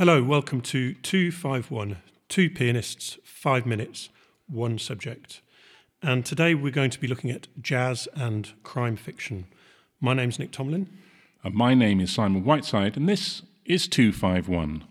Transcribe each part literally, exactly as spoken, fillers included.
Hello, welcome to two five one, two pianists, five minutes, one subject. And today we're going to be looking at jazz and crime fiction. My name's Nick Tomlin. And my name is Simon Whiteside, and this is two five one.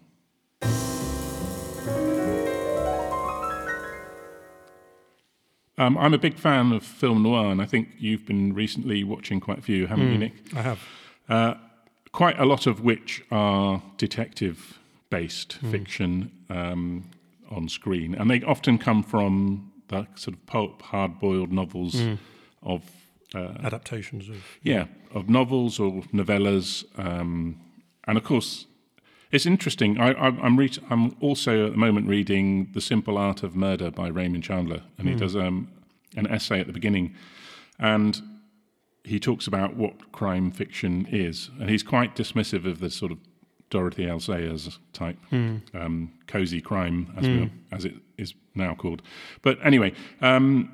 Um, I'm a big fan of film noir, and I think you've been recently watching quite a few, haven't mm, you, Nick? I have. Uh, quite a lot of which are detective-based mm. fiction um, on screen, and they often come from the sort of pulp, hard-boiled novels mm. of... Uh, adaptations of... Yeah, of novels or novellas, um, and of course... It's interesting. I, I, I'm, re- I'm also at the moment reading The Simple Art of Murder by Raymond Chandler, and mm. he does um, an essay at the beginning, and he talks about what crime fiction is, and he's quite dismissive of the sort of Dorothy L. Sayers type mm. um, cozy crime, as, mm. we, as it is now called. But anyway, um,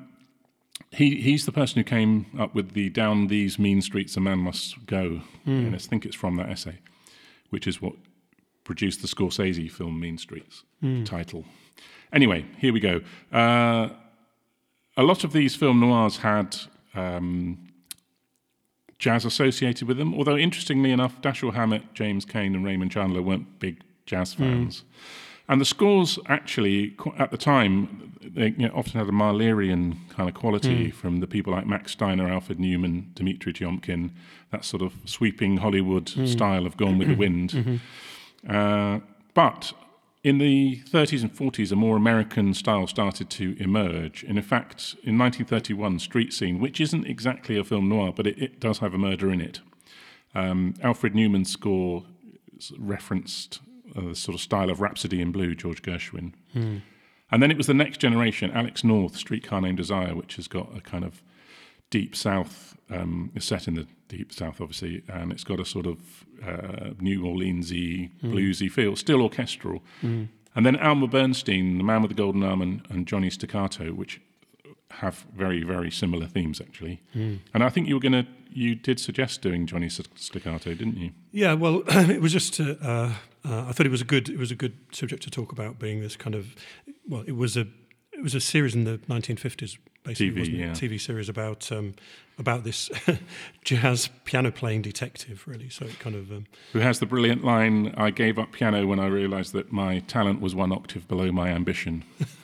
he he's the person who came up with the "Down these mean streets a man must go," mm. and I think it's from that essay, which is what produced the Scorsese film Mean Streets mm. title. Anyway, here we go. Uh, a lot of these film noirs had um, jazz associated with them, although interestingly enough, Dashiell Hammett, James Cain and Raymond Chandler weren't big jazz fans. Mm. And the scores actually, at the time, they you know, often had a Mahlerian kind of quality mm. from the people like Max Steiner, Alfred Newman, Dmitri Tiomkin, that sort of sweeping Hollywood mm. style of Gone with the Wind. Mm-hmm. Uh, but in the thirties and forties, a more American style started to emerge. And in fact, in nineteen thirty-one, Street Scene, which isn't exactly a film noir, but it, it does have a murder in it. Um, Alfred Newman's score referenced uh, the sort of style of Rhapsody in Blue, George Gershwin. Hmm. And then it was the next generation, Alex North, Streetcar Named Desire, which has got a kind of deep South, um, it's set in the deep South, obviously, and it's got a sort of uh, New Orleans-y, mm. bluesy feel, still orchestral. Mm. And then Elmer Bernstein, The Man with the Golden Arm, and, and Johnny Staccato, which have very, very similar themes, actually. Mm. And I think you were going to, you did suggest doing Johnny Staccato, didn't you? Yeah, well, it was just, uh, uh, I thought it was a good, it was a good subject to talk about, being this kind of, well, it was a, it was a series in the nineteen fifties, basically, T V, wasn't it? Yeah. T V series about um, about this jazz piano playing detective, really. So it kind of um, who has the brilliant line, "I gave up piano when I realised that my talent was one octave below my ambition."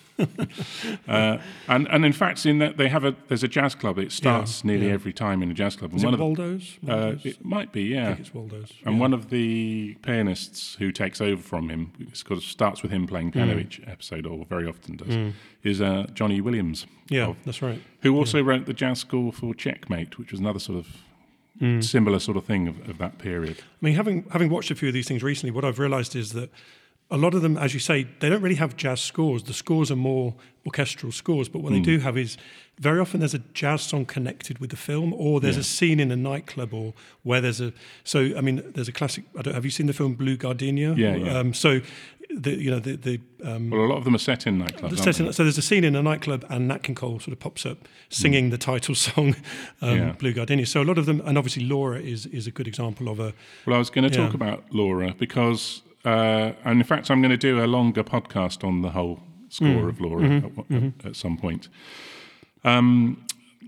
uh, and and in fact, in that they have a there's a jazz club. It starts yeah, nearly yeah. every time in a jazz club. And Is one it of Waldo's? The, uh, it might be, yeah. I think it's Waldo's. And yeah. one of the pianists who takes over from him, it sort of starts with him playing piano mm. each episode, or very often does, mm. is uh, Johnny Williams. Yeah, of, that's right. Who also yeah. wrote the jazz score for Checkmate, which was another sort of mm. similar sort of thing of, of that period. I mean, having having watched a few of these things recently, what I've realised is that a lot of them, as you say, they don't really have jazz scores. The scores are more orchestral scores, but what mm. they do have is very often there's a jazz song connected with the film, or there's yeah. a scene in a nightclub, or where there's a. So I mean, there's a classic. I don't, have you seen the film Blue Gardenia? Yeah, yeah. Um, so, the you know the the. Um, well, a lot of them are set in nightclubs. Set in, so there's a scene in a nightclub, and Nat King Cole sort of pops up singing mm. the title song, um, yeah. Blue Gardenia. So a lot of them, and obviously Laura is is a good example of a. Well, I was going to yeah. talk about Laura because. Uh, and in fact, I'm going to do a longer podcast on the whole score mm. of Laura mm-hmm. at, at, mm-hmm. at some point. Um,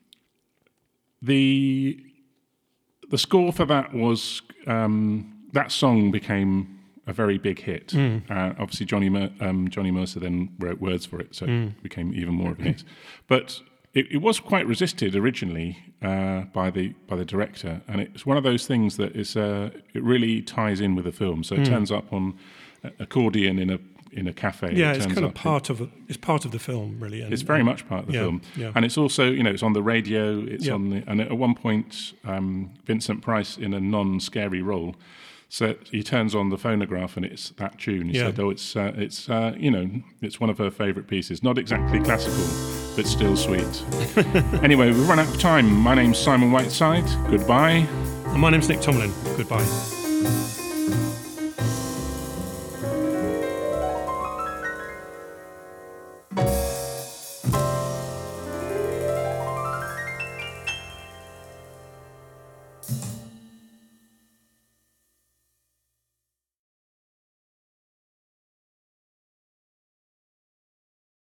the the score for that was um, that song became a very big hit. Mm. Uh, obviously, Johnny Mer- um, Johnny Mercer then wrote words for it, so mm. it became even more of a hit. But it, it was quite resisted originally uh, by the by the director, and it's one of those things that is uh, it really ties in with the film. So it mm. turns up on accordion in a in a cafe. Yeah, it it's kind of part in, of a, it's part of the film, really. And, it's very and, much part of the yeah, film, yeah. and it's also you know it's on the radio. It's yeah. on the and at one point um, Vincent Price in a non-scary role. So he turns on the phonograph and it's that tune. He yeah. said, "Oh, it's uh, it's uh, you know it's one of her favourite pieces. Not exactly classical, but still sweet." Anyway, we've run out of time. My name's Simon Whiteside. Goodbye. And my name's Nick Tomlin. Goodbye.